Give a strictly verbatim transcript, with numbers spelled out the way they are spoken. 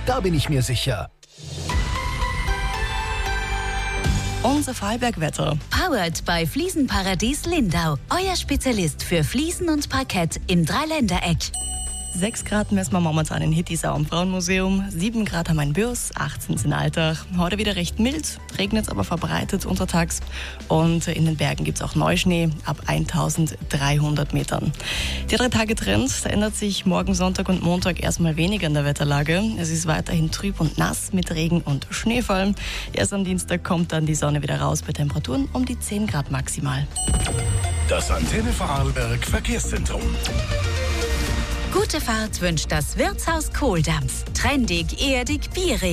Da bin ich mir sicher. Unser Vorarlberg-Wetter. Powered bei Fliesenparadies Lindau. Euer Spezialist für Fliesen und Parkett im Dreiländereck. sechs Grad messen wir momentan in Hittisau am Frauenmuseum, sieben Grad haben wir in Bürs, achtzehn in Altach. Heute wieder recht mild, regnet aber verbreitet untertags. Und in den Bergen gibt es auch Neuschnee ab eintausenddreihundert Metern. Die drei Tage Trend, da ändert sich morgen Sonntag und Montag erstmal weniger in der Wetterlage. Es ist weiterhin trüb und nass mit Regen und Schneefall. Erst am Dienstag kommt dann die Sonne wieder raus bei Temperaturen um die zehn Grad maximal. Das Antenne Vorarlberg Verkehrszentrum. Gute Fahrt wünscht das Wirtshaus Kohldampf. Trendig, erdig, bierig.